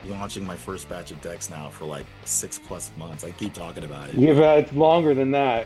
launching my first batch of decks now for like 6+ months. I keep talking about it. You've had longer than that.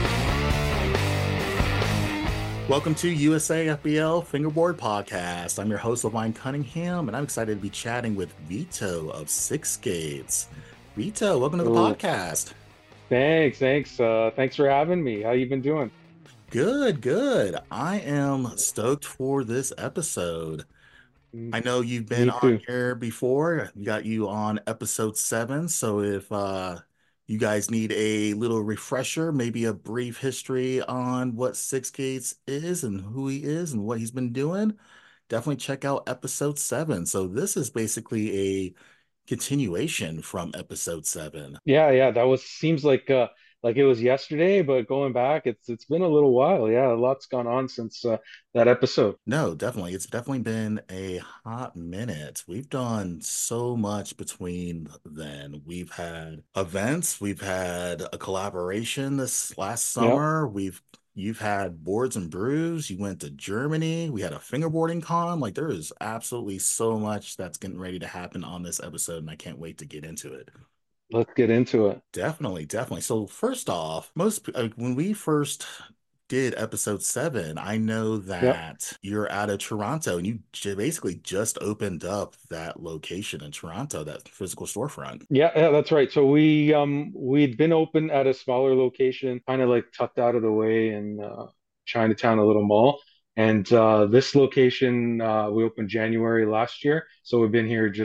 Welcome to USA FBL Fingerboard Podcast. I'm your host, Levine Cunningham, and I'm excited to be chatting with Vito of Six Gates. Vito, welcome to the Oh, podcast. thanks. Thanks for having me. How you been doing? Good, good. I am stoked for this episode. Mm, I know you've been Me on too. here before. We got you on episode 7. So if you guys need a little refresher, maybe a brief history on what Six Gates is and who he is and what he's been doing, definitely check out episode 7. So this is basically a continuation from episode 7. Yeah. That was seems like it was yesterday, but going back, it's been a little while. Yeah, a lot's gone on since that episode. No, definitely. It's definitely been a hot minute. We've done so much between then. We've had events, we've had a collaboration this last Yeah. summer. You've had boards and brews. You went to Germany. We had a fingerboarding con. Like there is absolutely so much that's getting ready to happen on this episode, and I can't wait to get into it. Let's get into it. Definitely, definitely. So first off, when we first did episode 7, I know Yep. that you're out of Toronto and you basically just opened up that location in Toronto, that physical storefront. Yeah, that's right. So we'd been open at a smaller location, kind of like tucked out of the way in Chinatown, a little mall. And this location we opened January last year. So we've been here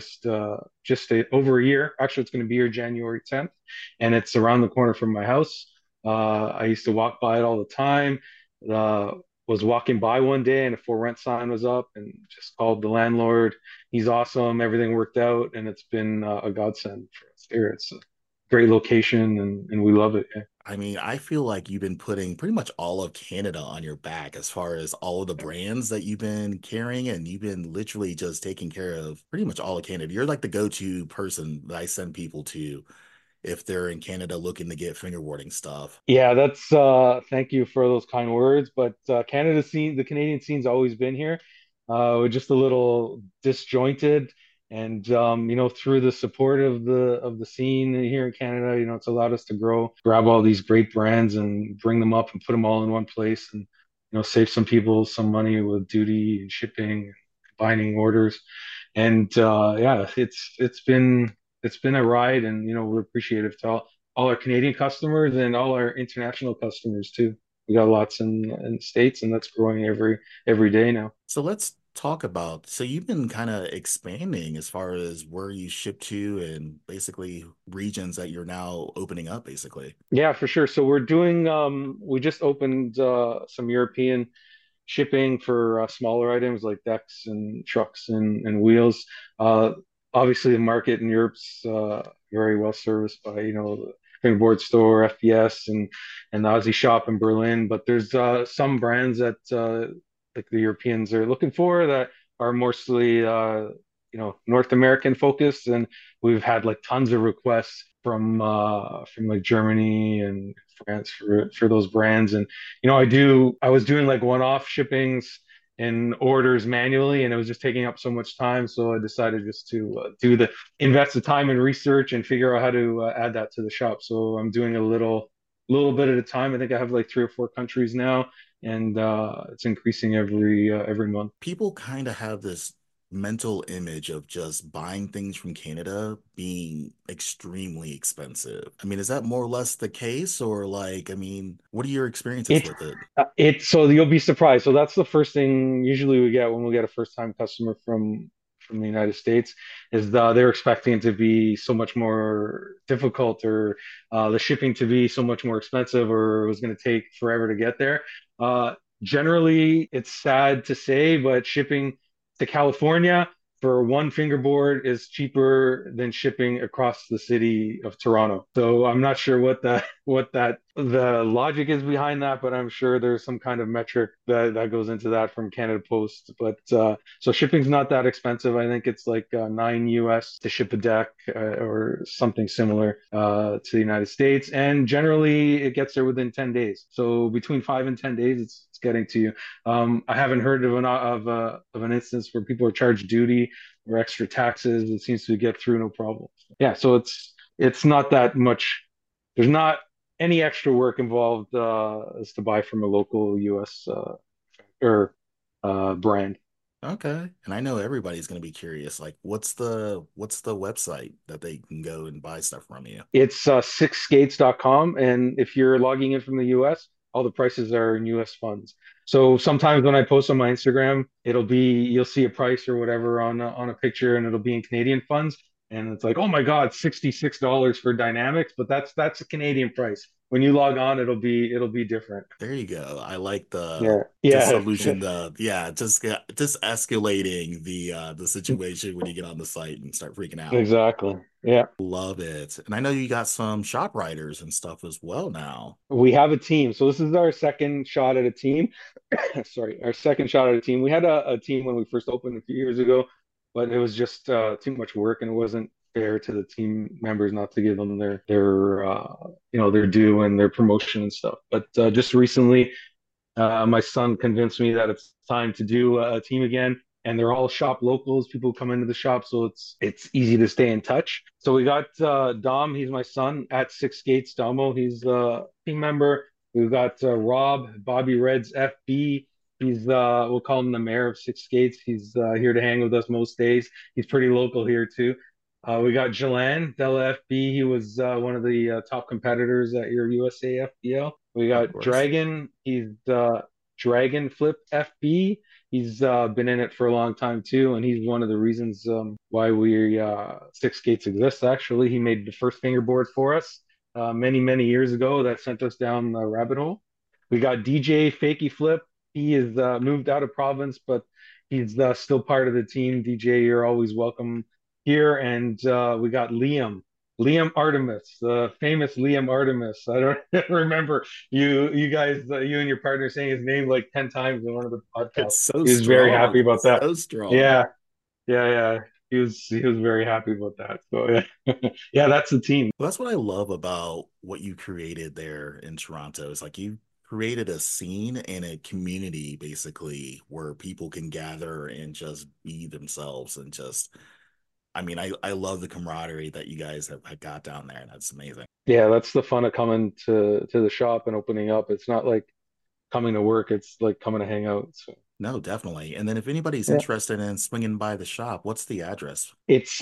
over a year. Actually, it's going to be here January 10th, and it's around the corner from my house. I used to walk by it all the time. Uh, was walking by one day and a for rent sign was up, and just called the landlord. He's awesome. Everything worked out, and it's been a godsend for us here. It's a great location, and we love it. Yeah. I mean, I feel like you've been putting pretty much all of Canada on your back as far as all of the brands that you've been carrying, and you've been literally just taking care of pretty much all of Canada. You're like the go-to person that I send people to if they're in Canada looking to get fingerboarding stuff. Yeah, that's thank you for those kind words. But the Canadian scene's always been here. We're just a little disjointed, and through the support of the scene here in Canada, it's allowed us to grow, grab all these great brands and bring them up and put them all in one place, and save some people some money with duty and shipping, combining orders, and yeah, it's been a ride, and we're appreciative to all our Canadian customers and all our international customers too. We got lots in the States, and that's growing every day now. So let's talk about, so you've been kind of expanding as far as where you ship to and basically regions that you're now opening up, basically. Yeah, for sure. So we just opened some European shipping for smaller items like decks and trucks and wheels. Uh, Obviously, the market in Europe's very well serviced by the Fingerboard Store, FBS, and the Aussie Shop in Berlin. But there's some brands that like the Europeans are looking for that are mostly North American focused, and we've had like tons of requests from like Germany and France for those brands. And I was doing like one-off shippings and orders manually, and it was just taking up so much time. So I decided just to invest the time in research and figure out how to add that to the shop. So I'm doing a little bit at a time. I think I have like 3 or 4 countries now, and it's increasing every month. People kind of have this mental image of just buying things from Canada being extremely expensive. I mean, is that more or less the case? Or like, I mean, what are your experiences It's with it? it's so you'll be surprised. So that's the first thing usually we get when we get a first time customer from the United States is they're expecting it to be so much more difficult, or the shipping to be so much more expensive, or it was going to take forever to get there. Uh, Generally, it's sad to say, but shipping to California for one fingerboard is cheaper than shipping across the city of Toronto. So I'm not sure what that the logic is behind that, but I'm sure there's some kind of metric that goes into that from Canada Post. But so shipping's not that expensive. I think it's like 9 US to ship a deck or something similar to the United States, and generally it gets there within 10 days. So between 5 and 10 days, it's getting to you. I haven't heard of an instance where people are charged duty or extra taxes. It seems to get through no problem. Yeah, so it's not that much. There's not any extra work involved is to buy from a local US or brand. Okay. And I know everybody's going to be curious. Like, what's the website that they can go and buy stuff from you? It's sixskates.com, and if you're logging in from the US, all the prices are in US funds. So sometimes when I post on my Instagram, you'll see a price or whatever on a picture, and it'll be in Canadian funds, and it's like, oh my God, $66 for Dynamics, but that's a Canadian price. When you log on, it'll be different. There you go. I like the Yeah, just yeah, solution the yeah, just escalating the situation when you get on the site and start freaking out. exactly. Yeah. Love it. And I know you got some shop writers and stuff as well now. We have a team. So this is our second shot at a team. Sorry, our second shot at a team. We had a team when we first opened a few years ago, but it was just too much work, and it wasn't fair to the team members not to give them their due and their promotion and stuff. But just recently, my son convinced me that it's time to do a team again, and they're all shop locals. People come into the shop, so it's easy to stay in touch. So we got Dom. He's my son at Six Gates. Domo. He's a team member. We've got Rob, Bobby Reds FB. We'll call him the mayor of Six Gates. He's here to hang with us most days. He's pretty local here too. We got Jalan Della FB. He was one of the top competitors at your USA FBL. We Of got course. Dragon. He's Dragon Flip FB. He's been in it for a long time too, and he's one of the reasons why we Six Gates exists. Actually, he made the first fingerboard for us many many years ago that sent us down the rabbit hole. We got DJ Fakey Flip. He is moved out of province, but he's still part of the team. DJ, you're always welcome here. And we got Liam Artemis, the famous Liam Artemis. I don't remember you and your partner saying his name like 10 times in one of the It's podcasts. so He was very strong. happy about that. So strong. Yeah, yeah. He was very happy about that. So yeah, yeah, that's the team. Well, that's what I love about what you created there in Toronto. It's like you created a scene and a community basically where people can gather and just be themselves and just I mean, I love the camaraderie that you guys have got down there. That's amazing. Yeah, that's the fun of coming to the shop and opening up. It's not like coming to work. It's like coming to hang out. So No, definitely. And then if anybody's yeah. interested in swinging by the shop, what's the address? It's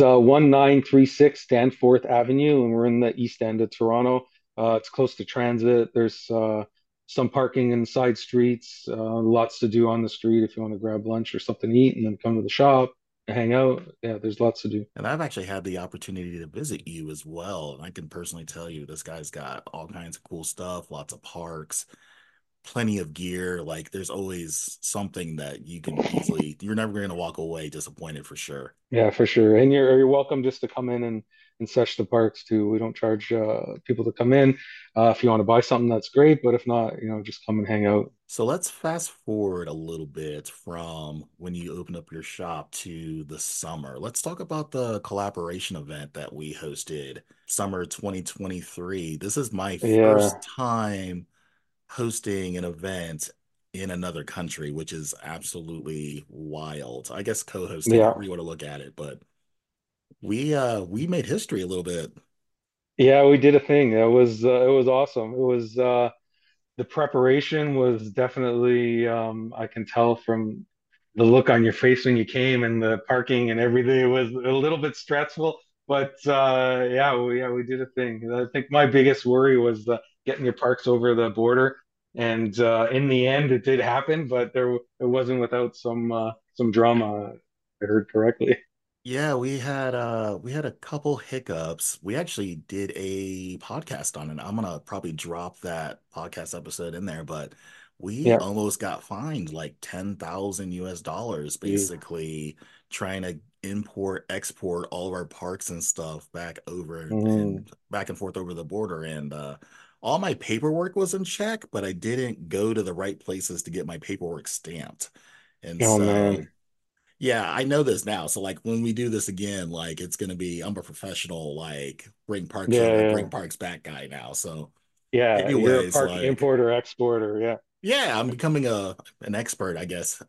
1936 Danforth Avenue, and we're in the east end of Toronto. It's close to transit. There's some parking in side streets, lots to do on the street if you want to grab lunch or something to eat and then come to the shop and hang out. Yeah, there's lots to do. And I've actually had the opportunity to visit you as well. And I can personally tell you this guy's got all kinds of cool stuff, lots of parks, plenty of gear. Like there's always something that you're never going to walk away disappointed for sure. Yeah, for sure. And you're welcome just to come in and search the parks too. We don't charge people to come in. If you want to buy something, that's great. But if not, just come and hang out. So let's fast forward a little bit from when you opened up your shop to the summer. Let's talk about the collaboration event that we hosted summer 2023. This is my Yeah, first time hosting an event in another country, which is absolutely wild. I guess co-hosting, yeah. however you want to look at it, but we made history a little bit. Yeah, we did a thing. It was awesome. It was the preparation was definitely I can tell from the look on your face when you came and the parking and everything. It was a little bit stressful, but yeah, we did a thing. I think my biggest worry was getting your parks over the border, and in the end, it did happen, but it wasn't without some drama. I heard correctly. Yeah, we had a couple hiccups. We actually did a podcast on it. I'm gonna probably drop that podcast episode in there, but we Yeah. almost got fined like 10,000 US dollars Jeez. basically trying to import, export all of our parks and stuff back over Mhm. and back and forth over the border. And all my paperwork was in check, but I didn't go to the right places to get my paperwork stamped. And Oh man. so, yeah, I know this now. So like when we do this again, like it's gonna be I'm a professional like Yeah, bring yeah. parks back guy now. So Yeah, you're a anyways, park like importer, exporter. Yeah. yeah, I'm becoming a an expert, I guess,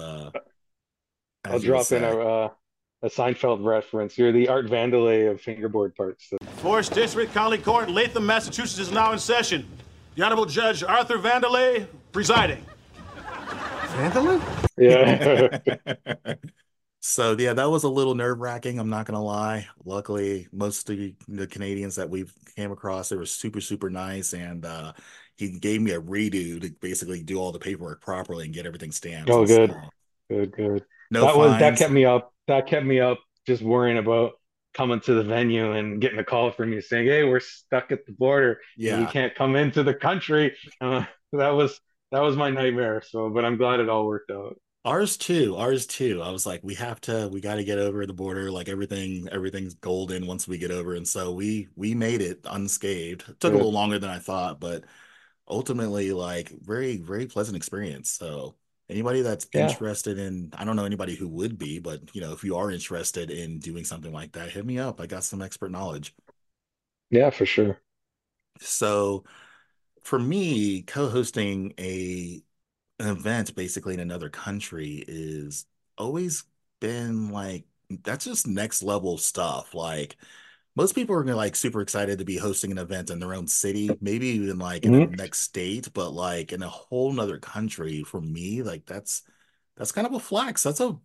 I'll as you would drop in say. a Seinfeld reference. You're the Art Vandelay of fingerboard parts. Fourth District County Court, Latham, Massachusetts is now in session. The Honorable Judge Arthur Vandelay presiding. Vandalay? Yeah. So yeah, that was a little nerve-wracking, I'm not gonna lie. Luckily, most of the Canadians that we've came across, they were super, super nice, and he gave me a redo to basically do all the paperwork properly and get everything stamped. Oh, And good. so Good, good. no That fines. kept me up. That kept me up just worrying about coming to the venue and getting a call from you saying, "Hey, we're stuck at the border and we Yeah. can't come into the country." That was that was my nightmare. So, but I'm glad it all worked out. Ours too. Ours too. I was like, we got to get over the border. Like everything's golden once we get over. And so we made it unscathed. It took a Good. little longer than I thought, but ultimately, like very, very pleasant experience. So anybody that's Yeah. interested in, I don't know anybody who would be, but if you are interested in doing something like that, hit me up. I got some expert knowledge. Yeah, for sure. So for me, co-hosting an event basically in another country is always been like that's just next level stuff. Like most people are gonna like super excited to be hosting an event in their own city, maybe even like in a Hmm. next state, but like in a whole nother country for me, like that's kind of a flex.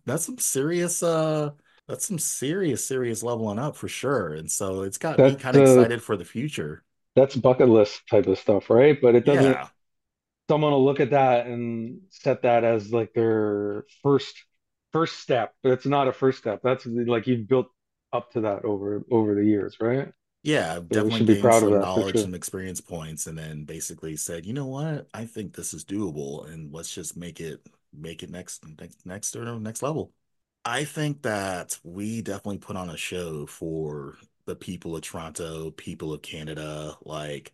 That's some serious leveling up for sure. And so it's got me That kind of excited for the future. that's bucket list type of stuff, right? But it doesn't. Yeah. Someone will look at that and set that as like their first step, but it's not a first step. That's like you've built up to that over the years, right? Yeah, I've So we definitely should be gained proud of some that for knowledge, sure. some experience points, and then basically said, you know what? I think this is doable, and let's just make it next level. I think that we definitely put on a show for the people of Toronto, people of Canada. Like,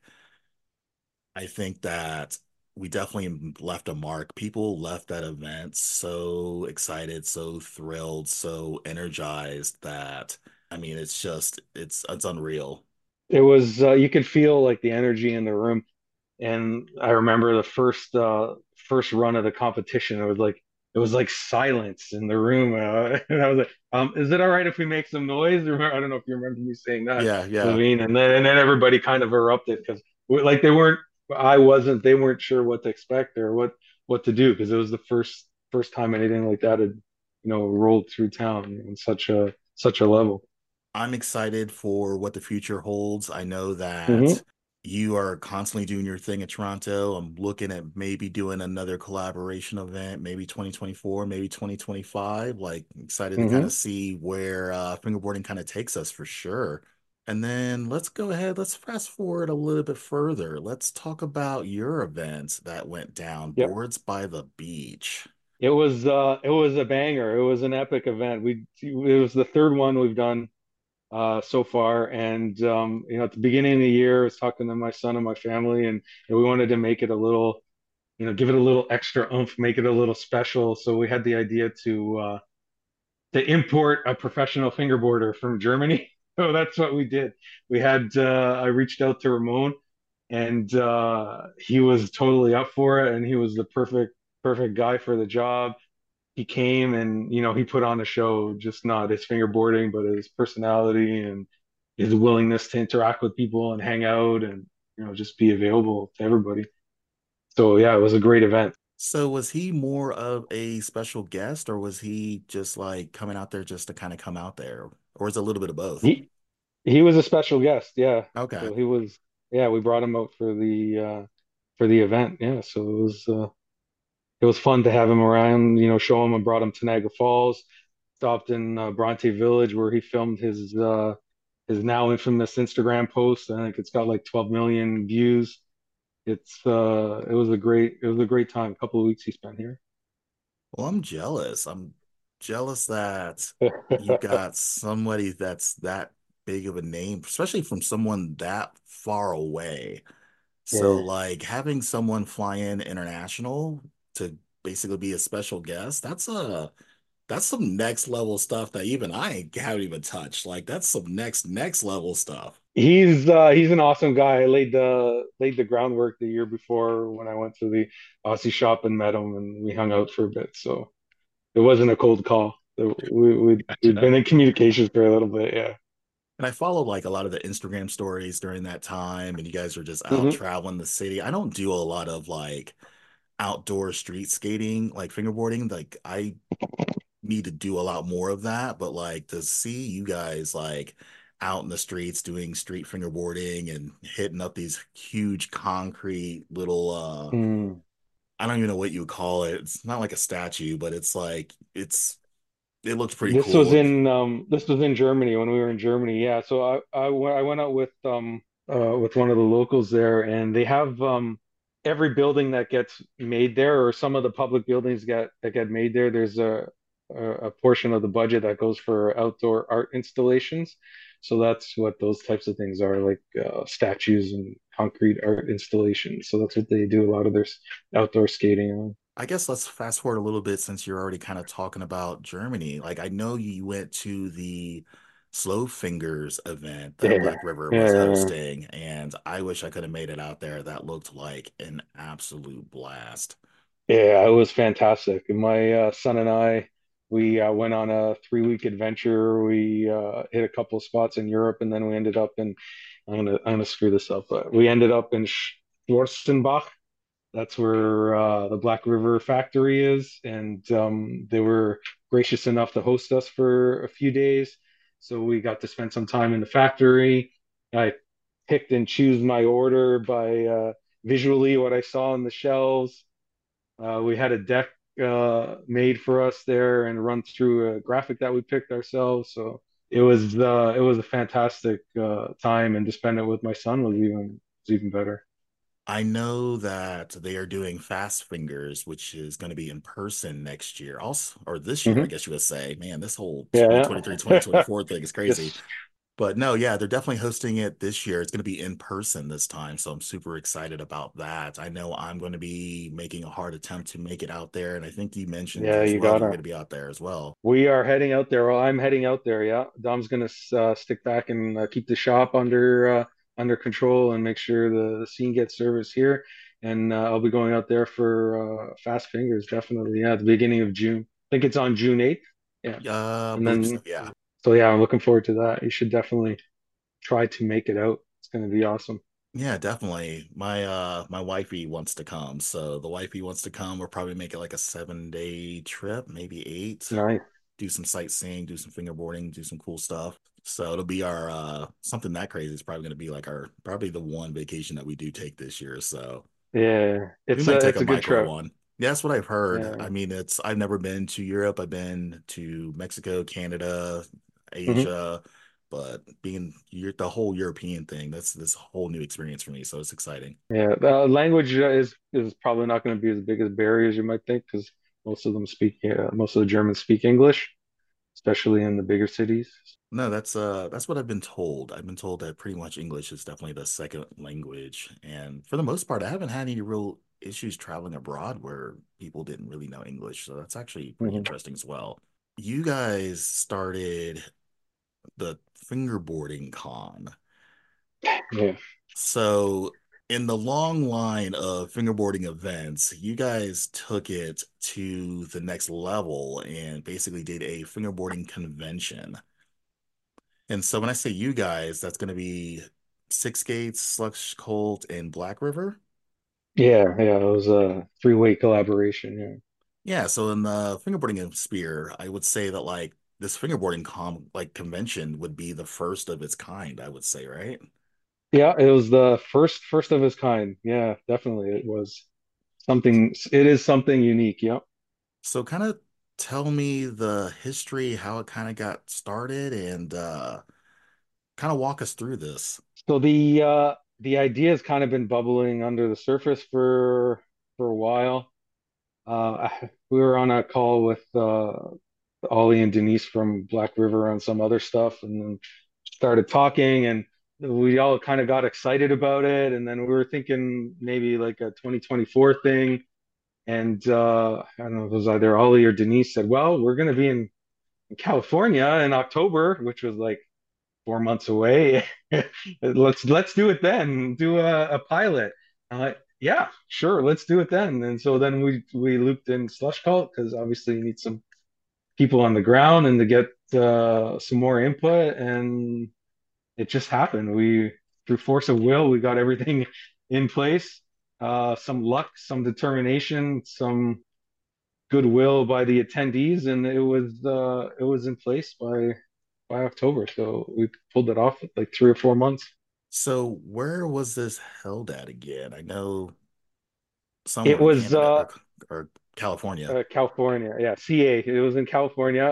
I think that we definitely left a mark. People left that event so excited, so thrilled, so energized that I mean, it's unreal. It was you could feel like the energy in the room. And I remember the first run of the competition. It was like silence in the room, and I was like, "Is it all right if we make some noise?" I don't know if you remember me saying that, Yeah, yeah. Naveen. And then everybody kind of erupted because like they weren't, I wasn't, they weren't sure what to expect or what to do because it was the first time anything like that had rolled through town in such a level. I'm excited for what the future holds. I know Hmm. that you are constantly doing your thing at Toronto. I'm looking at maybe doing another collaboration event, maybe 2024, maybe 2025. Like excited to kind of Hmm. see where fingerboarding kind of takes us for sure. And then let's go ahead, let's fast forward a little bit further. Let's talk about your event that went down, Yep. Boards by the Beach. It was a banger. It was an epic event. It was the third one we've done so far. And at the beginning of the year, I was talking to my son and my family, and we wanted to make it a little, give it a little extra oomph, make it a little special. So we had the idea to import a professional fingerboarder from Germany. So that's what we did. I reached out to Ramon, and he was totally up for it, and he was the perfect guy for the job. He came and he put on a show, just not his fingerboarding but his personality and his willingness to interact with people and hang out and just be available to everybody. So yeah, it was a great event. So was he more of a special guest or was he just like coming out there just to kind of come out there? Or is it a little bit of both? He he was a special guest, yeah. Okay. So he was, yeah, we brought him out for the event, yeah. So it was fun to have him around, show him. I brought him to Niagara Falls, stopped in Bronte Village where he filmed his now infamous Instagram post. I think it's got like 12 million views. It was a great time. A couple of weeks he spent here. Well, I'm jealous. I'm jealous that you got somebody that's that big of a name, especially from someone that far away. So Yeah. like having someone fly in international to basically be a special guest, that's some next level stuff that even I haven't even touched. Like that's some next level stuff. He's an awesome guy. I laid the groundwork the year before when I went to the Aussie shop and met him, and we hung out for a bit. So it wasn't a cold call. We'd Gotcha. been in communications for a little bit. Yeah. And I followed like a lot of the Instagram stories during that time, and you guys are just out Hmm. traveling the city. I don't do a lot of like outdoor street skating, like fingerboarding. Like I need to do a lot more of that, but like to see you guys like out in the streets doing street fingerboarding and hitting up these huge concrete little Mm. I don't even know what you would call it. It's not like a statue, but it's like it looks pretty cool. This was in Germany when we were in Germany. Yeah. So I went out with one of the locals there, and they have every building that gets made there, or some of the public buildings that get made there. There's a portion of the budget that goes for outdoor art installations. So that's what those types of things are, like statues and concrete art installations. So that's what they do a lot of their outdoor skating on. I guess let's fast forward a little bit since you're already kind of talking about Germany. Like I know you went to the Slow Fingers event that Yeah. Black River was Yeah. hosting, and I wish I could have made it out there. That looked like an absolute blast. Yeah, it was fantastic. My son and I, we went on a 3-week adventure. We hit a couple of spots in Europe, and then we ended up in. I'm gonna screw this up, but we ended up in Schwarzenbach. That's where the Black River factory is, and they were gracious enough to host us for a few days. So we got to spend some time in the factory. I picked and choose my order by visually what I saw on the shelves. We had a deck made for us there and run through a graphic that we picked ourselves. So it was a fantastic time, and to spend it with my son was even better. I know that they are doing Fast Fingers, which is going to be in person next year, also, or this year, I Hmm. guess you would say. Man, this whole Yeah, 2023, yeah. 2024 thing is crazy. Yes, But no, yeah, they're definitely hosting it this year. It's going to be in person this time, so I'm super excited about that. I know I'm going to be making a hard attempt to make it out there, and I think you mentioned yeah, as you well you're gotta. going to be out there as well. We are heading out there. Well, I'm heading out there. Yeah, Dom's gonna stick back and keep the shop under control and make sure the scene gets service here. And I'll be going out there for Fast Fingers, definitely. Yeah, at the beginning of June. I think it's on June 8th. Yeah, I and believe so. then Yeah. so yeah, I'm looking forward to that. You should definitely try to make it out. It's gonna be awesome. Yeah, definitely. My wifey wants to come. So the wifey wants to come. We'll probably make it like a 7-day trip, maybe eight. Nice. Do some sightseeing, do some fingerboarding, do some cool stuff. So it'll be our something that crazy is probably gonna be like our probably the one vacation that we do take this year. So Yeah, we it's might a take it's a a good micro trip. one. Yeah, that's what I've heard. I Yeah. mean, I've never been to Europe. I've been to Mexico, Canada, Mhm. Asia, but being the whole European thing, that's this whole new experience for me. So it's exciting. Yeah, the language is probably not going to be as big a barrier as you might think because most of the Germans speak English, especially in the bigger cities. No, that's what I've been told. I've been told that pretty much English is definitely the second language. And for the most part, I haven't had any real issues traveling abroad where people didn't really know English. So that's actually pretty Hmm. interesting as well. You guys started the fingerboarding con. Yeah, So in the long line of fingerboarding events, you guys took it to the next level and basically did a fingerboarding convention. And so when I say you guys, that's going to be Six Gates, Slush Colt, and Black River. yeah, yeah. It was a three-way collaboration. Yeah, so in the fingerboarding and spear, I would say that like this fingerboarding convention would be the first of its kind, I would say, right? Yeah, yeah. It was the first of its kind. Yeah, definitely. It was something. It is something unique. Yep. So kind of tell me the history, how it kind of got started, and kind of walk us through this. So the idea has kind of been bubbling under the surface for a while. We were on a call with Ollie and Denise from Black River on some other stuff, and then started talking. And we all kind of got excited about it, and then we were thinking maybe like a 2024 thing. And I don't know, it was either Ollie or Denise said, "Well, we're going to be in California in October," which was like 4 months away. Let's do it then. Do a pilot. I'm like, yeah, sure, let's do it then. And so then we looped in Slush Cult because obviously you need some people on the ground and to get some more input, and it just happened. We through force of will, we got everything in place. Some luck, some determination, some goodwill by the attendees, and it was in place by October. So we pulled it off like 3 or 4 months. So where was this held at again? I know It somewhere in was Canada or California. California, yeah, CA. It was in California.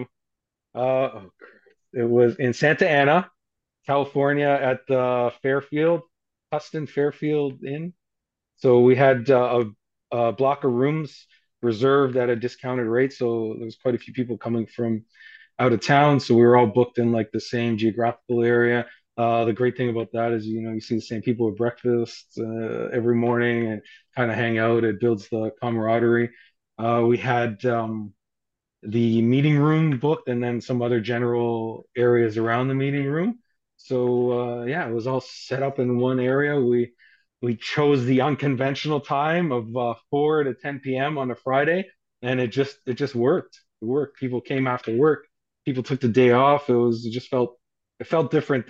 Oh, it was in Santa Ana, California, at the Fairfield, Tustin Fairfield Inn. So we had a block of rooms reserved at a discounted rate. So there was quite a few people coming from out of town, so we were all booked in like the same geographical area. The great thing about that is, you see the same people at breakfast every morning and kind of hang out. It builds the camaraderie. We had the meeting room booked and then some other general areas around the meeting room. So yeah, it was all set up in one area. We chose the unconventional time of 4 to 10 p.m. on a Friday, and it just worked. It worked. People came after work. People took the day off. It felt different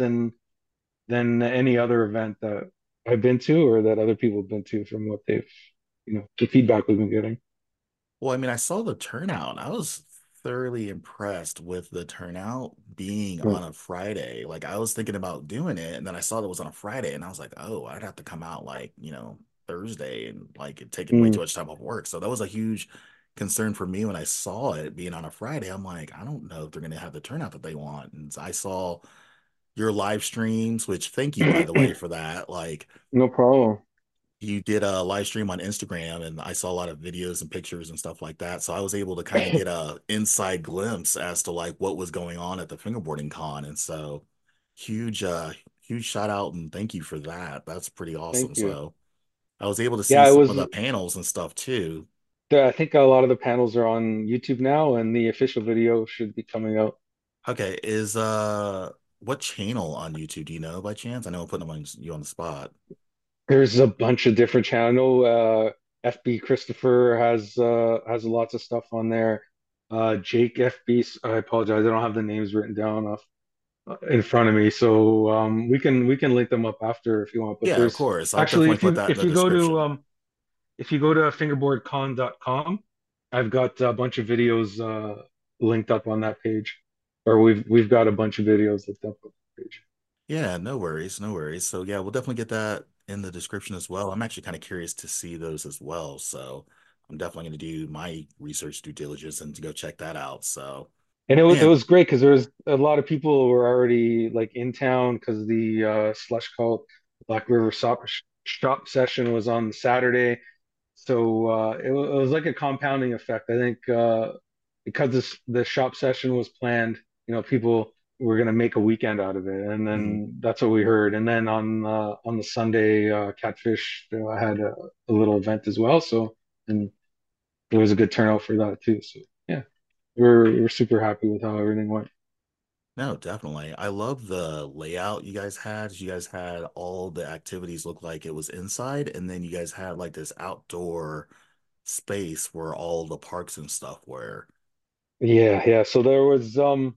than any other event that I've been to or that other people have been to from what they've the feedback we've been getting. Well, I mean, I saw the turnout. I was thoroughly impressed with the turnout being Mm. on a Friday. Like I was thinking about doing it, and then I saw that it was on a Friday, and I was like, oh, I'd have to come out like, Thursday and like it taking way too Mm. much time off work. So that was a huge concern for me when I saw it being on a Friday. I'm like, I don't know if they're gonna have the turnout that they want. And I saw your live streams, which thank you by the way for that. Like No problem. you did a live stream on Instagram and I saw a lot of videos and pictures and stuff like that. So I was able to kind of get a inside glimpse as to like what was going on at the fingerboarding con. And so huge, huge shout out and thank you for that. That's pretty awesome. Thank you. So I was able to see Yeah, it some of was. the panels and stuff too. I think a lot of the panels are on YouTube now, and the official video should be coming out. Okay, is what channel on YouTube do you know by chance? I know I'm putting them on you on the spot. There's a bunch of different channel. FB Christopher has lots of stuff on there. Jake FB, I apologize, I don't have the names written down off in front of me, so we can link them up after if you want. But Yeah, of there's course. I'll actually definitely put that in the description. if you go to fingerboardcon.com, I've got a bunch of videos linked up on that page, or we've got a bunch of videos linked up on that page. Yeah, no worries, no worries. So yeah, we'll definitely get that in the description as well. I'm actually kind of curious to see those as well. So I'm definitely going to do my research due diligence and to go check that out. So And it man, was great because there was a lot of people who were already like in town because the Slush Cult Black River shop session was on Saturday. So it was like a compounding effect. I think because the shop session was planned, people were going to make a weekend out of it, and mhm. then that's what we heard. And then on the Sunday, Catfish had a little event as well. So and there was a good turnout for that too. So yeah, we're super happy with how everything went. No, definitely. I love the layout you guys had. You guys had all the activities look like it was inside, and then you guys had like this outdoor space where all the parks and stuff were. Yeah, yeah. So there was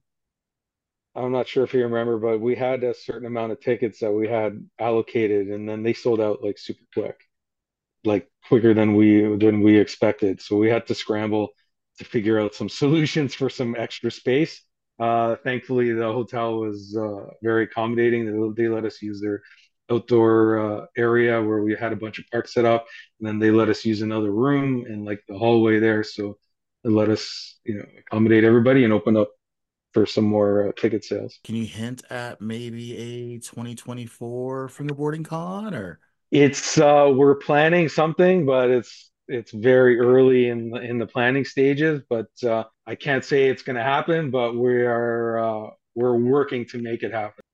I'm not sure if you remember, but we had a certain amount of tickets that we had allocated, and then they sold out like super quick, like quicker than we expected. So we had to scramble to figure out some solutions for some extra space. Thankfully, the hotel was very accommodating. They let us use their outdoor area where we had a bunch of parks set up, and then they let us use another room and like the hallway there. So they let us, accommodate everybody and open up for some more ticket sales. Can you hint at maybe a 2024 fingerboarding con or? It's we're planning something, but it's very early in the planning stages. But I can't say it's going to happen, but we're working to make it happen.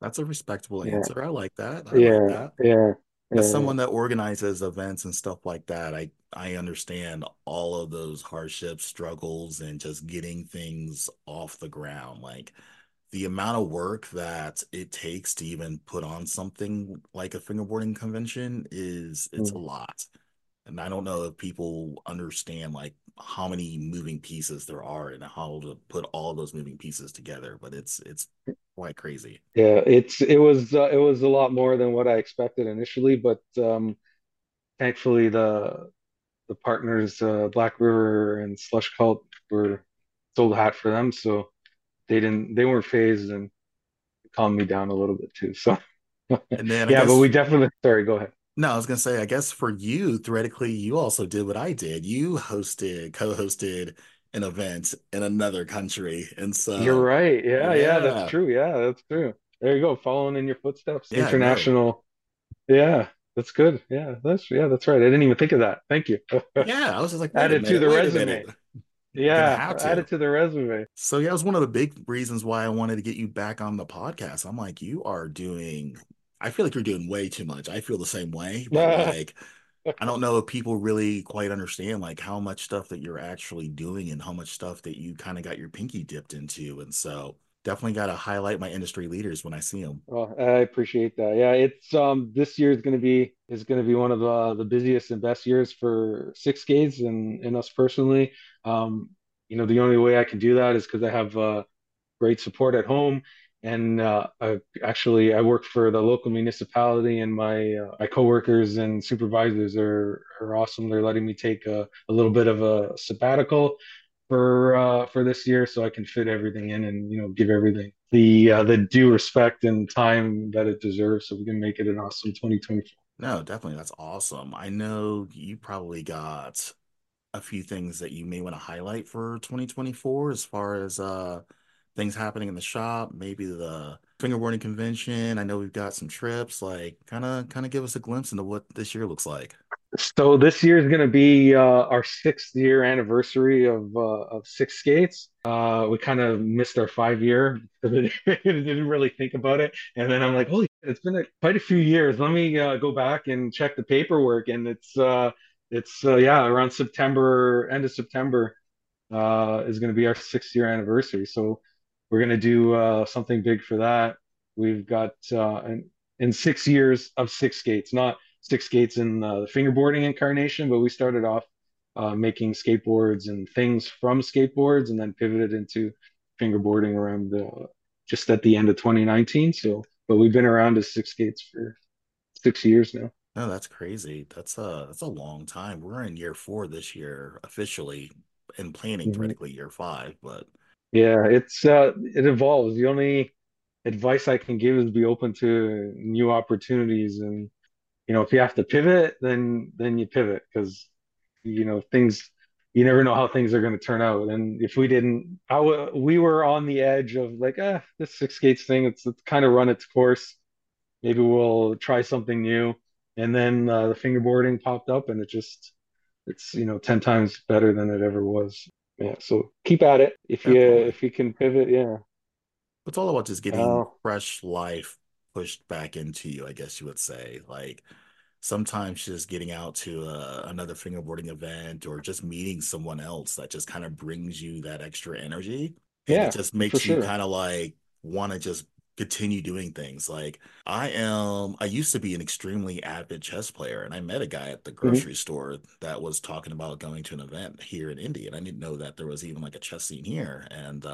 That's a respectable Yeah, answer. I like that. I like yeah, that. yeah, As yeah. someone that organizes events and stuff like that, I understand all of those hardships, struggles, and just getting things off the ground. Like the amount of work that it takes to even put on something like a fingerboarding convention it's a Mm. lot. And I don't know if people understand like how many moving pieces there are and how to put all those moving pieces together, but it's quite crazy. Yeah, it was a lot more than what I expected initially, but thankfully the partners Black River and Slush Cult were sold hat for them, so they weren't phased and calmed me down a little bit too. So And then I yeah, but we guess definitely, sorry, go ahead. no, I was gonna say, I guess for you, theoretically, you also did what I did. You co-hosted an event in another country. And You're so, right. Yeah, yeah, that's yeah, true. Yeah, that's true. There you go, following in your footsteps. yeah, no. International. Yeah, that's good. Yeah, that's right. I didn't even think of that. Thank you. Yeah, I was just like, Add it to the wait a minute. resume. You're gonna Yeah, have add it to. to the resume. So yeah, it was one of the big reasons why I wanted to get you back on the podcast. I'm like, you are doing, I feel like you're doing way too much. I feel the same way, but like I don't know if people really quite understand like how much stuff that you're actually doing and how much stuff that you kind of got your pinky dipped into. And so definitely got to highlight my industry leaders when I see them. Well, I appreciate that. Yeah, it's this year is gonna be one of the busiest and best years for Six Gates and us personally. Um, the only way I can do that is because I have great support at home, and I work for the local municipality, and my coworkers and supervisors are awesome. They're letting me take a little bit of a sabbatical for this year so I can fit everything in and give everything the due respect and time that it deserves so we can make it an awesome 2024. No, definitely. That's awesome. I know you probably got a few things that you may want to highlight for 2024 as far as things happening in the shop, maybe the fingerboarding convention. I know we've got some trips, like kind of give us a glimpse into what this year looks like. So this year is going to be our 6th year anniversary of Six Skates. We kind of missed our 5 year because I didn't really think about it, and then I'm like, holy, it's been quite a few years. Let me go back and check the paperwork, and it's yeah, around September, end of September is going to be our 6th year anniversary. So we're going to do something big for that. We've got in 6 years of Six Skates, not Six Skates in the fingerboarding incarnation, but we started off making skateboards and things from skateboards, and then pivoted into fingerboarding around just at the end of 2019. So, but we've been around as Six Skates for 6 years now. No, that's crazy. That's a long time. We're in year 4 this year officially and planning Mhm. theoretically year 5, but Yeah, it evolves. The only advice I can give is be open to new opportunities, and if you have to pivot, then you pivot because things you never know how things are going to turn out. And if we didn't, we were on the edge of like, this Six Gates thing, it's kind of run its course. Maybe we'll try something new. And then the fingerboarding popped up, and it's 10 times better than it ever was. Yeah, so keep at it definitely. if you can pivot. Yeah. It's all about just getting Oh, fresh life pushed back into you, I guess you would say. Like sometimes just getting out to another fingerboarding event or just meeting someone else that just kind of brings you that extra energy. And it yeah, just for makes you sure. kind of like want to just continue doing things. Like I used to be an extremely avid chess player, and I met a guy at the Mhm. grocery store that was talking about going to an event here in Indy. And I didn't know that there was even like a chess scene here. And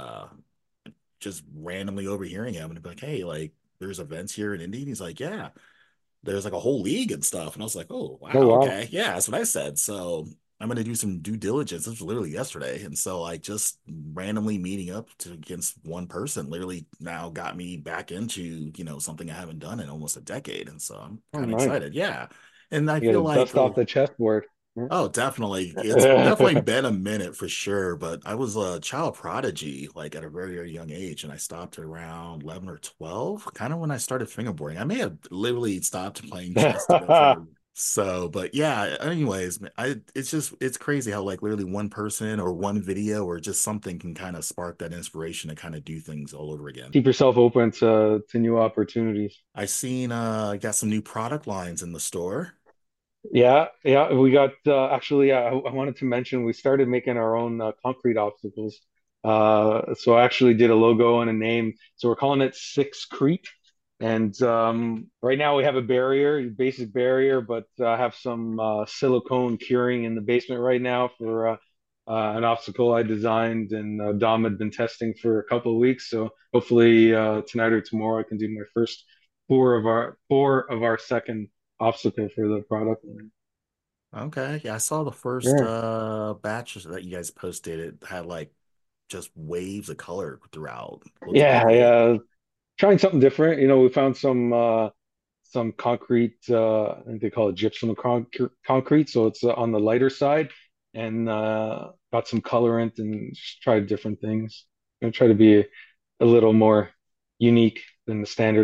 just randomly overhearing him and be like, hey, like there's events here in Indy. And he's like, yeah, there's like a whole league and stuff. And I was like, oh, Oh, wow, wow. okay. Yeah, that's what I said. So I'm gonna do some due diligence. This was literally yesterday. And so like just randomly meeting up to against one person literally now got me back into, something I haven't done in almost a decade. And so I'm Oh, kind of nice. excited. Yeah. And I You got feel to like dust off the chessboard. oh, definitely. It's definitely been a minute for sure, but I was a child prodigy like at a very, very young age, and I stopped at around 11 or 12, kind of when I started fingerboarding. I may have literally stopped playing chess to go fingerboard. So, but yeah, anyways, it's crazy how like literally one person or one video or just something can kind of spark that inspiration to kind of do things all over again. Keep yourself open to new opportunities. I seen got some new product lines in the store. Yeah, we got actually, yeah, I wanted to mention we started making our own concrete obstacles. So I actually did a logo and a name. So we're calling it Six Crete. And right now we have a barrier, basic barrier, but I have some silicone curing in the basement right now for an obstacle I designed, and Dom had been testing for a couple of weeks. So hopefully tonight or tomorrow I can do my first four of our second obstacle for the product line. Okay, yeah, I saw the first Yeah, batches that you guys posted. It had like just waves of color throughout. Looked really yeah, cool. yeah. Trying something different. We found some concrete. I think they call it gypsum concrete, so it's on the lighter side, and got some colorant and just tried different things. I'm gonna try to be a little more unique than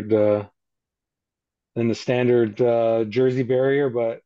the standard Jersey barrier, but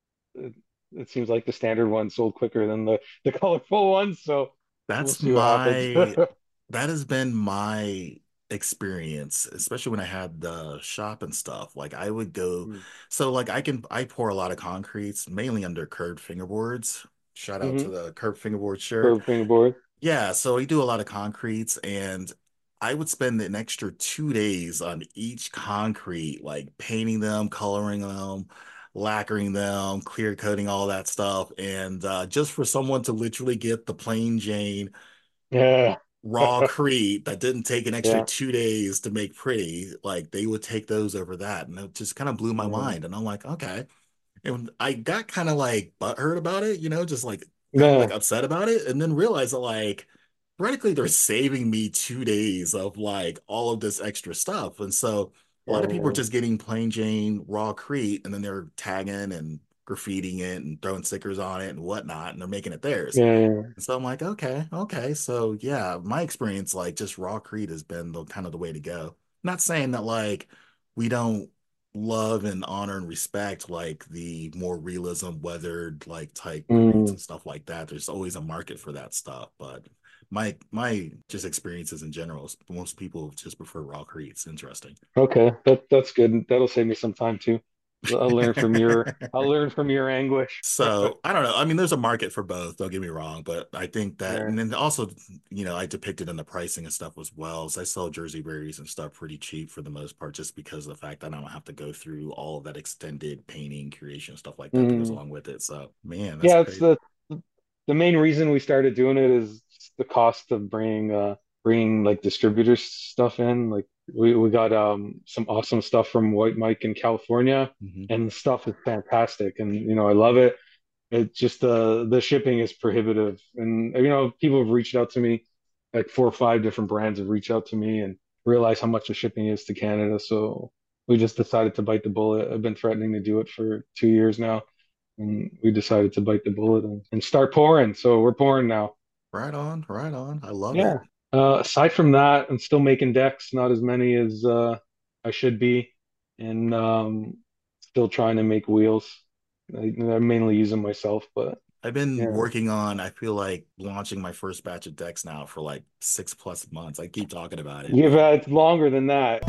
it seems like the standard one sold quicker than the colorful ones, so we'll That's see what happens. that has been my experience, especially when I had the shop and stuff. Like I would go, so like I pour a lot of concretes, mainly under curved fingerboards. Shout out to Mm-hmm. the curved fingerboard shirt. Curved fingerboard. Yeah, so we do a lot of concretes, and I would spend an extra 2 days on each concrete, like painting them, coloring them, lacquering them, clear coating, all that stuff. And just for someone to literally get the plain Jane Yeah. raw crete that didn't take an extra Yeah. 2 days to make pretty, like they would take those over that. And it just kind of blew my Yeah. mind. And I'm like, okay. And I got kind of like butthurt about it, just like kind of like Yeah. upset about it, and then realized that like theoretically they're saving me 2 days of like all of this extra stuff. And so a lot of people are Yeah. just getting plain Jane raw Crete and then they're tagging and graffitiing it and throwing stickers on it and whatnot, and they're making it theirs. Yeah. And so I'm like, okay. So yeah, my experience, like just raw Crete has been the kind of the way to go. Not saying that like we don't love and honor and respect like the more realism weathered like type creates Mm. and stuff like that. There's always a market for that stuff, but my just experiences in general, most people just prefer raw creates. Interesting. Okay. That's good. That'll save me some time too. I'll learn from your anguish. So I don't know. I mean, there's a market for both. Don't get me wrong, but I think that, Yeah. and then also, I depicted in the pricing and stuff as well. So I sell Jersey berries and stuff pretty cheap for the most part, just because of the fact that I don't have to go through all of that extended painting, creation, stuff like that goes Mm. along with it. So man, that's Yeah, it's crazy. the main reason we started doing it is the cost of bringing like distributor stuff in. Like we got some awesome stuff from White Mike in California, Mhm. and the stuff is fantastic, and I love it. It's just the shipping is prohibitive, and people have reached out to me, like 4 or 5 different brands have reached out to me and realize how much the shipping is to Canada. So we just decided to bite the bullet. I've been threatening to do it for 2 years now, and we decided to bite the bullet and start pouring. So we're pouring now. Right on, right on. I love Yeah. it. Aside from that, I'm still making decks, not as many as I should be, and still trying to make wheels. I mainly use them myself, but I've been yeah. working on, I feel like launching my first batch of decks now for like 6+ months. I keep talking about it, You've but had longer than that.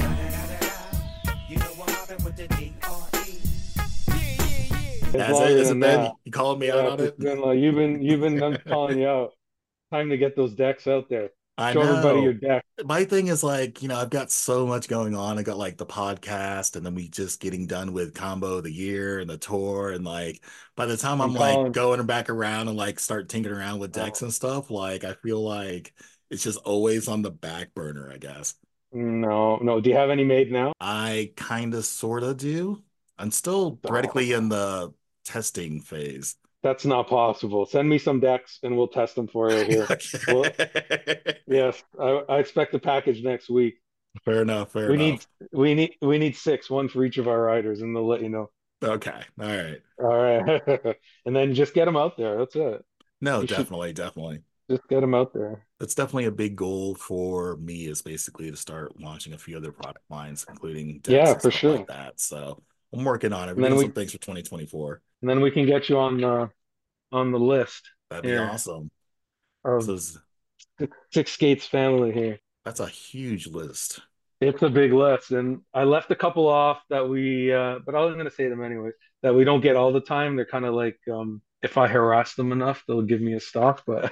It's has it? longer Has it than been? that. You calling me out Yeah, on it's it? been like you've been I'm calling you out. Time to get those decks out there. I Show everybody your know. deck. My thing is like, I've got so much going on. I got like the podcast and then we just getting done with combo of the year and the tour. And like by the time I'm I'm like calling. going back around and like start tinkering around with decks Oh, and stuff, like I feel like it's just always on the back burner, I guess. no, no. Do you have any made now? I kind of sort of do. I'm still theoretically in Oh, the testing phase. that's not possible. Send me some decks and we'll test them for you here. Well, Okay. yes, I expect the package next week. Fair enough, fair We need enough. we need six, one for each of our riders, and they'll let you know. Okay. All right. All right, and then just get them out there. That's it. No, You should definitely, definitely. just get them out there. That's definitely a big goal for me is basically to start launching a few other product lines, including decks Yeah, and for stuff like sure. that. So I'm working on it. We're and then doing we some things for 2024. and then we can get you on the list That'd be here awesome. of So Six Skates family here. that's a huge list. It's a big list, and I left a couple off that but I'm going to say them anyways, that we don't get all the time. They're kind of like, if I harass them enough, they'll give me a stock. But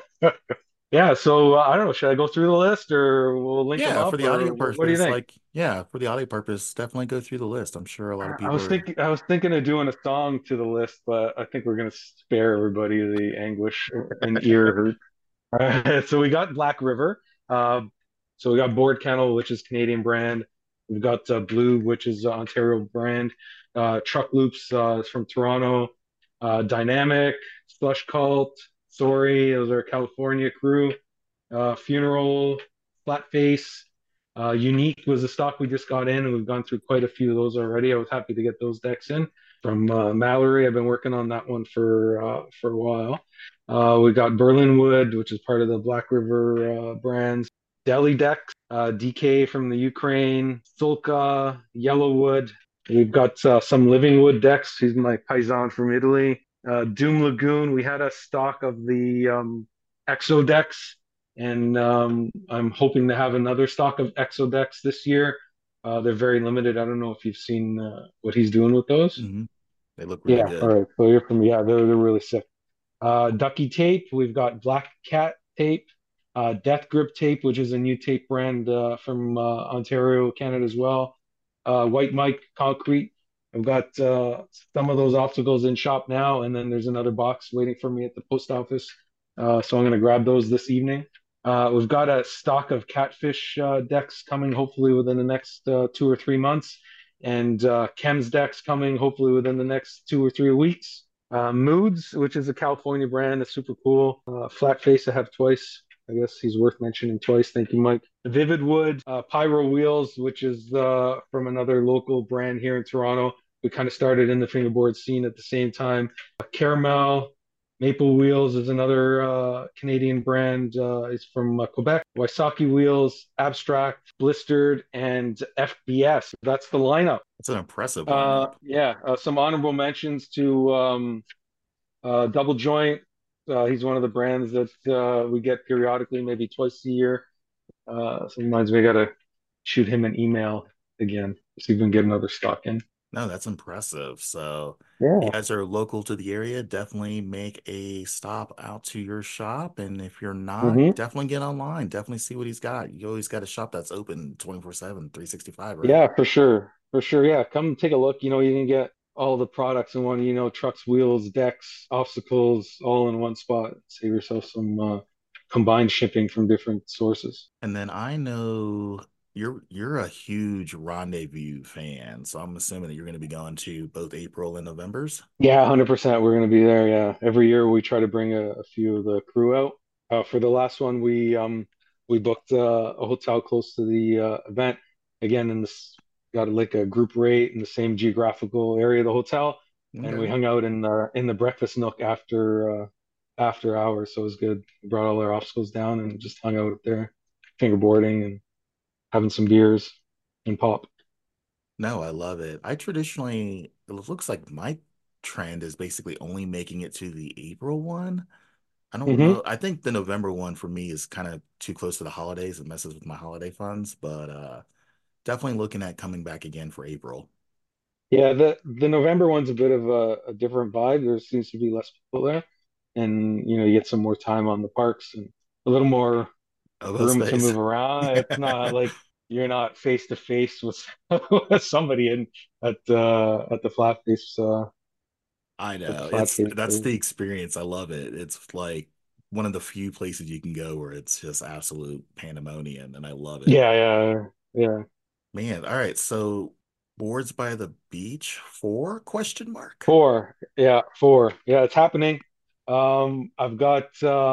yeah, so I don't know. Should I go through the list, or we'll link them Yeah, for up, the or audio what do you purpose, think? like, yeah, for the audio purpose, definitely go through the list. I'm sure a lot of I people was are. thinking, I was thinking of doing a song to the list, but I think we're going to spare everybody the anguish and ear hurt. All right, so we got Black River. Uh, so we got Board Kennel, which is Canadian brand. We've got Blue, which is Ontario brand. Truck Loops is from Toronto. Dynamic, Slush Cult, Sorry, those are California crew. Funeral, Flatface. Unique was the stock we just got in, and we've gone through quite a few of those already. I was happy to get those decks in from Mallory. I've been working on that one for a while. We got Berlinwood, which is part of the Black River brands. Deli Decks, DK from the Ukraine, Sulca, Yellowwood. We've got some Living Wood decks. He's my paisan from Italy. Doom Lagoon. We had a stock of the Exo decks, and I'm hoping to have another stock of Exo decks this year. They're very limited. I don't know if you've seen what he's doing with those. Mhm. They look really Yeah, all good. right. So you're from yeah, they're really sick. Ducky tape. We've got Black Cat tape, Death Grip tape, which is a new tape brand from Ontario, Canada as well. White Mike concrete. I've got some of those obstacles in shop now, and then there's another box waiting for me at the post office. So I'm going to grab those this evening. We've got a stock of catfish decks coming hopefully within the next 2 or 3 months, and Chems decks coming hopefully within the next 2 or 3 weeks. Moods, which is a California brand, is super cool. Flat Face, I have twice. I guess he's worth mentioning twice. Thank you, Mike. Vivid Wood, Pyro Wheels, which is from another local brand here in Toronto. We kind of started in the fingerboard scene at the same time. Caramel, Maple Wheels is another Canadian brand. It's from Quebec. Waisaki Wheels, Abstract, Blistered, and FBS. That's the lineup. It's an impressive lineup. Yeah, some honorable mentions to Double Joint. He's one of the brands that we get periodically, maybe twice a year. Sometimes we gotta shoot him an email again, see if we can get another stock in. No, that's impressive. So, if you Yeah. guys are local to the area, definitely make a stop out to your shop. And if you're not, hmm definitely get online. Definitely see what he's got. You always got a shop that's open 24/7, 365, right? Yeah, for sure. For sure. Yeah. Come take a look. You can get all the products in one, trucks, wheels, decks, obstacles, all in one spot. Save yourself some combined shipping from different sources. And then I know you're a huge Rendezvous fan, so I'm assuming that you're going to be going to both April and November's. Yeah, 100%. We're going to be there. Yeah. Every year we try to bring a few of the crew out. For the last one, we booked a hotel close to the event. Again, got like a group rate in the same geographical area of the hotel, and we Okay. hung out in the breakfast nook after hours. So it was good. We brought all our obstacles down and just hung out there, fingerboarding and having some beers and pop. No, I love it. I traditionally, it looks like my trend is basically only making it to the April one. I don't hmm know. I think the November one for me is kind of too close to the holidays. It messes with my holiday funds, but definitely looking at coming back again for April. Yeah, the November one's a bit of a different vibe. There seems to be less people there, and you get some more time on the parks and a little more Elbow room to space. move around. It's not like you're not face to face with with somebody in at the flat face I at the know. flat face. That's the experience. I love it. It's like one of the few places you can go where it's just absolute pandemonium, and I love it. Yeah, yeah, yeah. Man, all right. So Boards by the Beach 4 question mark? Four, yeah, four, yeah. It's happening. I've got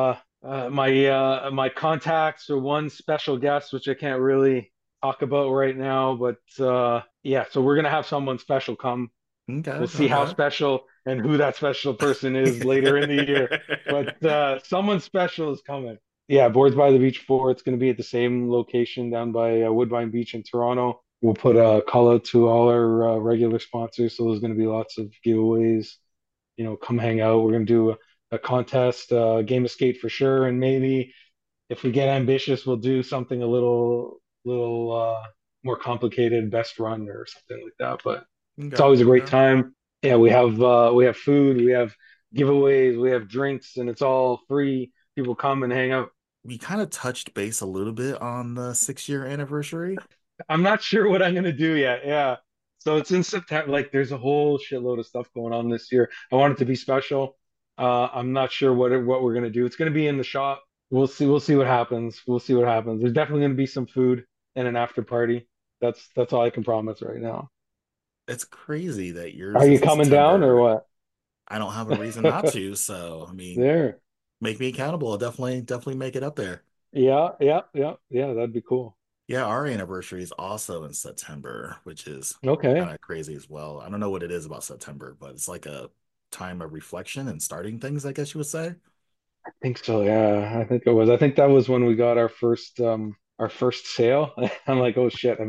my contacts or one special guest, which I can't really talk about right now, but yeah. So we're gonna have someone special come. We'll Okay, see how okay. special and who that special person is later in the year. But someone special is coming. Yeah, Boards by the Beach 4. It's going to be at the same location down by Woodbine Beach in Toronto. We'll put a call out to all our regular sponsors. So there's going to be lots of giveaways. Come hang out. We're going to do a contest, game of skate for sure, and maybe if we get ambitious, we'll do something a little more complicated, best run or something like that. But it's Okay, always a great okay. time. Yeah, we have food, we have giveaways, we have drinks, and it's all free. People come and hang out. We kind of touched base a little bit on the 6 year anniversary. I'm not sure what I'm gonna do yet. Yeah. So it's in September. Like there's a whole shitload of stuff going on this year. I want it to be special. I'm not sure what we're gonna do. It's gonna be in the shop. We'll see what happens. We'll see what happens. There's definitely gonna be some food and an after party. That's all I can promise right now. It's crazy that Are yours you is in coming down or September. what? I don't have a reason not to, so I mean, There. make me accountable. I'll definitely make it up there. Yeah, yeah, yeah, yeah. That'd be cool. Yeah, our anniversary is also in September, which is kind Okay. of crazy as well. I don't know what it is about September, but it's like a time of reflection and starting things, I guess you would say. I think so. Yeah, I think it was. I think that was when we got our first sale. I'm like, oh shit,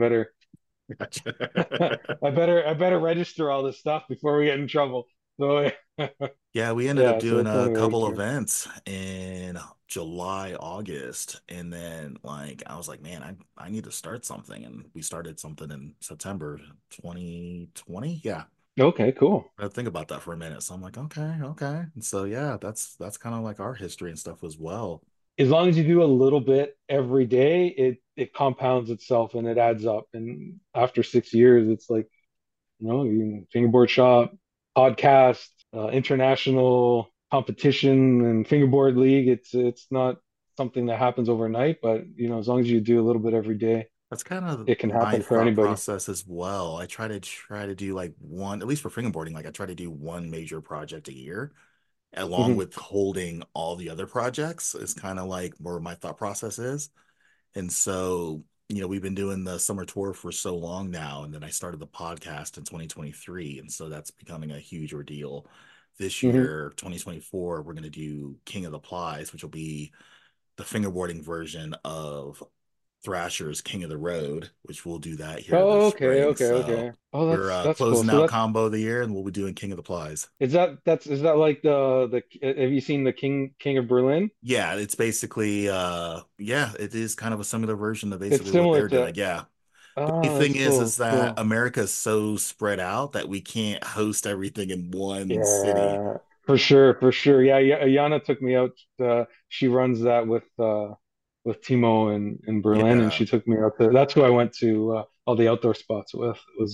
Gotcha. I better register all this stuff before we get in trouble. So Yeah, we ended up yeah, so doing that's when a we couple registered. events in July, August, and then like I was like, man, I need to start something, and we started something in September 2020. Yeah, Okay, cool. I think about that for a minute. So I'm like, okay, okay. And so yeah, that's kind of like our history and stuff as well. As long as you do a little bit every day, it compounds itself and it adds up. And after 6 years, it's like, you fingerboard shop, podcast, international competition, and fingerboard league. It's not something that happens overnight, but as long as you do a little bit every day, That's kind of it can my happen for thought anybody. process as well. I try to do like one, at least for fingerboarding, like I try to do one major project a year, along Hmm. with holding all the other projects is kind of like where my thought process is. And so, we've been doing the summer tour for so long now, and then I started the podcast in 2023, and so that's becoming a huge ordeal. This Hmm. year, 2024, we're going to do King of the Plies, which will be the fingerboarding version of Thrasher's King of the Road, which we'll do that here this Oh, okay, spring. okay, So okay. Oh, we're that's cool. closing So out that's combo of the year, and we'll be doing King of the Plies. is that like the have you seen the King of Berlin? Yeah, it's basically yeah, it is kind of a similar version of It's basically what similar they're to. doing. Yeah. The only Oh, thing that's is cool. that Cool. America is so spread out that we can't host everything in one city. Yeah, for sure, for sure. Yeah, yeah. Yana took me out. She runs that with Timo in Berlin, and Yeah. she took me out there. That's who I went to all the outdoor spots with.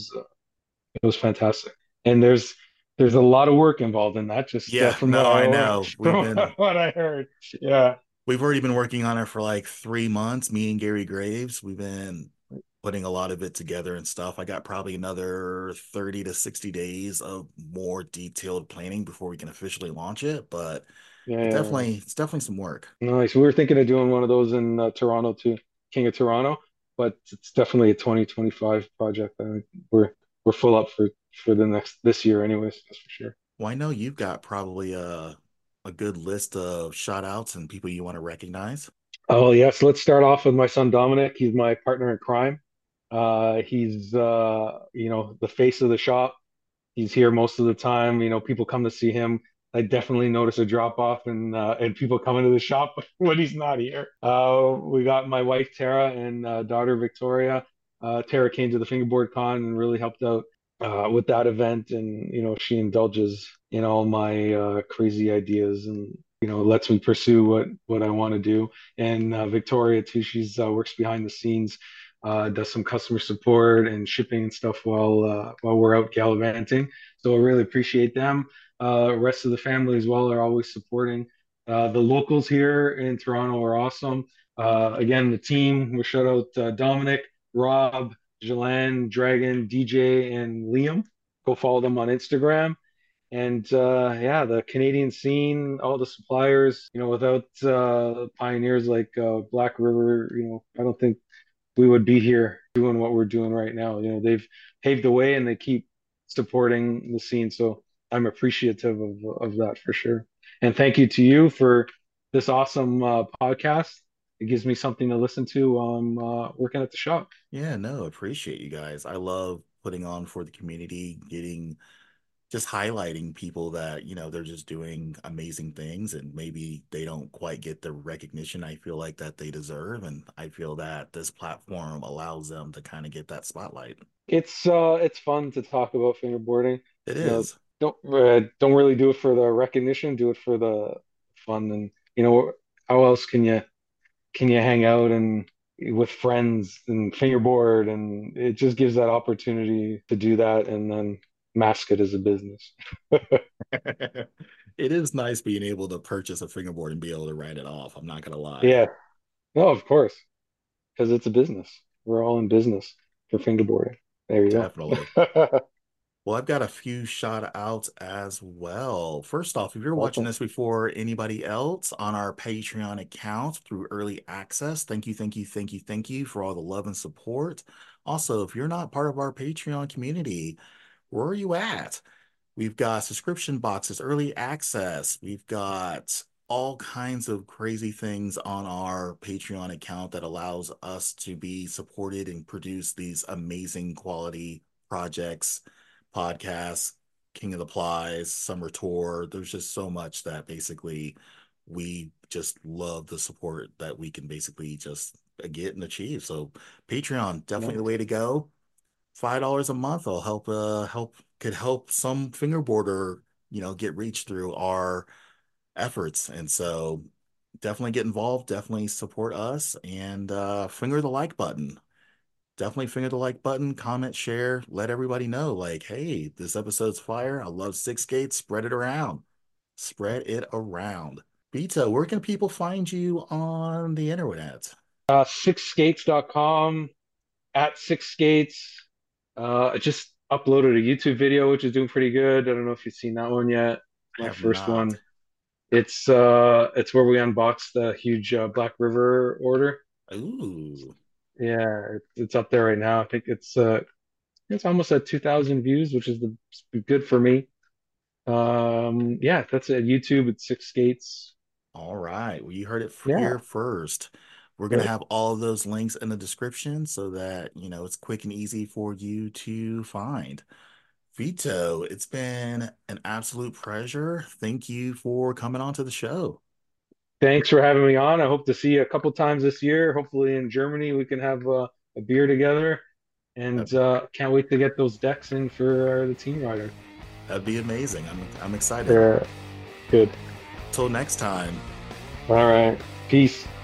It was fantastic. And there's a lot of work involved in that. Just Yeah, from what no, I I know. from what I heard. Yeah, We've already been working on it for like 3 months, me and Gary Graves. We've been putting a lot of it together and stuff. I got probably another 30 to 60 days of more detailed planning before we can officially launch it, but yeah, yeah. it's definitely some work. Nice. We were thinking of doing one of those in Toronto too, King of Toronto, but it's definitely a 2025 project. We're we're full up for the next this year, anyways. That's for sure. Well, I know you've got probably a good list of shout outs and people you want to recognize. Oh yes, let's start off with my son Dominic. He's my partner in crime. He's the face of the shop. He's here most of the time. People come to see him. I definitely notice a drop off and people come into the shop when he's not here. We got my wife Tara and daughter Victoria. Tara came to the fingerboard con and really helped out with that event, and she indulges in all my crazy ideas and lets me pursue what I want to do. And Victoria too, she's works behind the scenes, does some customer support and shipping and stuff while we're out gallivanting. So I really appreciate them. Rest of the family as well are always supporting. The locals here in Toronto are awesome. Again, the team, we shout out Dominic, Rob, Jelan, Dragon, DJ, and Liam. Go follow them on Instagram. And yeah, the Canadian scene, all the suppliers, without pioneers like Black River, I don't think we would be here doing what we're doing right now. They've paved the way and they keep supporting the scene. So I'm appreciative of that for sure. And thank you to you for this awesome podcast. it gives me something to listen to while I'm working at the shop. Yeah, no, appreciate you guys. I love putting on for the community, getting just highlighting people that, they're just doing amazing things and maybe they don't quite get the recognition I feel like that they deserve. And I feel that this platform allows them to kind of get that spotlight. It's fun to talk about fingerboarding. It You know, is. don't really do it for the recognition, do it for the fun. And how else can you hang out and with friends and fingerboard, and it just gives that opportunity to do that and then mask it as a business. It is nice being able to purchase a fingerboard and be able to write it off. I'm not gonna lie. Yeah, no, of course, because it's a business. We're all in business for fingerboarding. There you Definitely. go. Well, I've got a few shout outs as well. First off, if you're watching Awesome. this before anybody else on our Patreon account through early access, thank you, thank you, thank you, thank you for all the love and support. Also, if you're not part of our Patreon community, where are you at? We've got subscription boxes, early access. We've got all kinds of crazy things on our Patreon account that allows us to be supported and produce these amazing quality projects, podcasts, King of the Plies, Summer Tour. There's just so much that basically we just love the support that we can basically just get and achieve. So Patreon, definitely the Nice. way to go. $5 a month will help some fingerboarder, get reached through our efforts. And so definitely get involved, definitely support us, and finger the like button. Definitely finger the like button, comment, share, let everybody know, like, hey, this episode's fire. I love Six Gates. Spread it around. Spread it around. Vito, where can people find you on the internet? Sixskates.com, at Six Skates. I just uploaded a YouTube video, which is doing pretty good. I don't know if you've seen that one yet. I My have first not. one. It's where we unboxed the huge Black River order. Ooh, Yeah, it's up there right now. I think it's almost at 2,000 views, which is good for me. Yeah, that's it. YouTube at Six Skates. all right. Well, you heard it Yeah, here first. We're going to good. have all of those links in the description so that, it's quick and easy for you to find. Vito, it's been an absolute pleasure. Thank you for coming on to the show. Thanks for having me on. I hope to see you a couple times this year. Hopefully in Germany we can have a beer together, and That'd, can't wait to get those decks in for the team rider. that'd be amazing. I'm excited. Yeah, good. Till next time. All right. Peace.